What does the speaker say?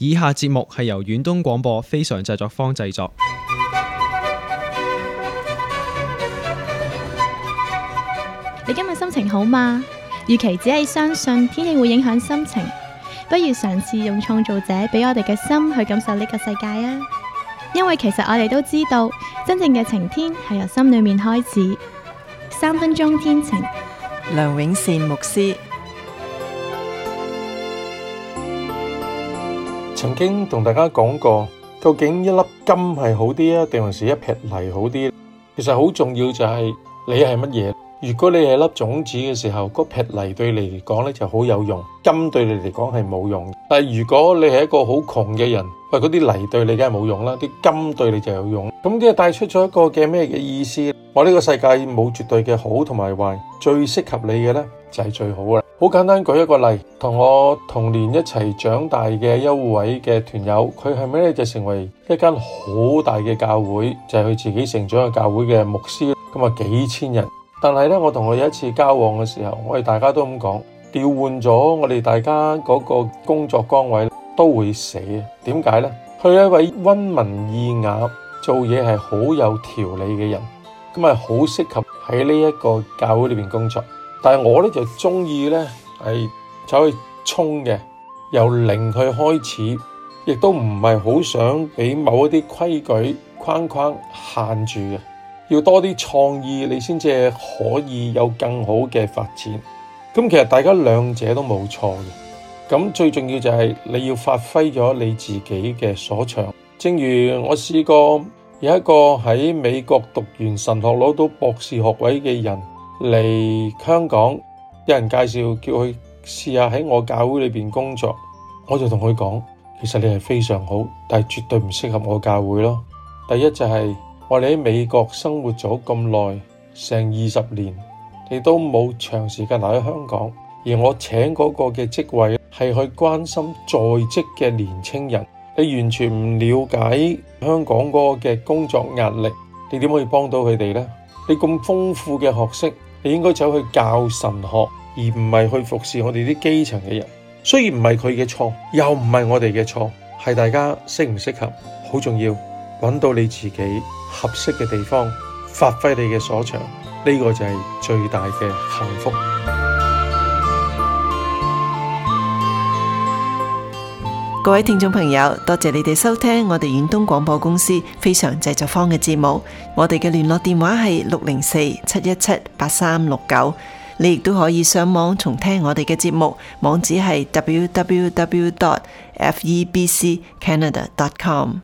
以下節目係由遠東廣播非常製作坊製作。 你今日心情好嗎？與其只係相信天氣會影響心情，不如嘗試用創造者俾我哋嘅心去感受呢個世界啊！因為其實我哋都知道，真正嘅晴天係由心裏面開始。3分鐘天晴， 梁永善牧師。 曾經同大家講過，究竟一粒金係好啲啊，定還是一撇泥好啲？其實好重要就係你係乜嘢。如果你係粒種子嘅時候，嗰撇泥對你嚟講咧就好有用，金對你嚟講係冇用。但係如果你係一個好窮嘅人，喂，嗰啲泥對你梗係冇用啦，啲金對你就有用。咁即係帶出咗一個嘅咩嘅意思？我呢個世界冇絕對嘅好同埋壞，最適合你嘅咧就係最好啦。好簡單舉一個例，同我同年一齊長大嘅一位嘅團友，佢係咪咧就成為一間好大嘅教會，就係佢自己成長嘅教會嘅牧師，咁啊幾千人。但係咧，我同佢有一次交往嘅時候，我哋大家都咁講，調換咗我哋大家嗰個工作崗位都會死啊。點解呢？佢係一位溫文爾雅、做嘢係好有條理嘅人，咁啊好適合喺呢一個教會裏邊工作。但係我咧就中意咧係走去衝嘅，由零去開始，亦都唔係好想俾某一啲規矩框框限住嘅。要多啲創意，你先至可以有更好嘅發展。咁其實大家兩者都冇錯嘅。咁最重要就係你要發揮咗你自己嘅所長。正如我試過有一個喺美國讀完神學攞到博士學位嘅人嚟香港，有人介紹叫佢試下喺我教會裏邊工作，我就同佢講，其實你係非常好，但係絕對唔適合我教會咯。第一就係我哋喺美國生活咗咁耐，成20年，你都冇長時間留喺香港，而我請嗰個嘅職位係去關心在職嘅年青人，你完全唔了解香港嗰個嘅工作壓力，你點可以幫到佢哋呢？你咁豐富嘅學識，你應該走去教神學，而唔係去服侍我哋啲基層嘅人。雖然唔係佢嘅錯，又唔係我哋嘅錯，係大家適唔適合，好重要。揾到你自己合適嘅地方，發揮你嘅所長，呢個就係最大嘅幸福。 各位聽眾朋友，多謝你哋收聽我哋遠東廣播公司非常製作坊嘅節目。我哋嘅聯絡電話係604-717-8369。你亦都可以上網重聽我哋嘅節目，網址係www.febccanada.com。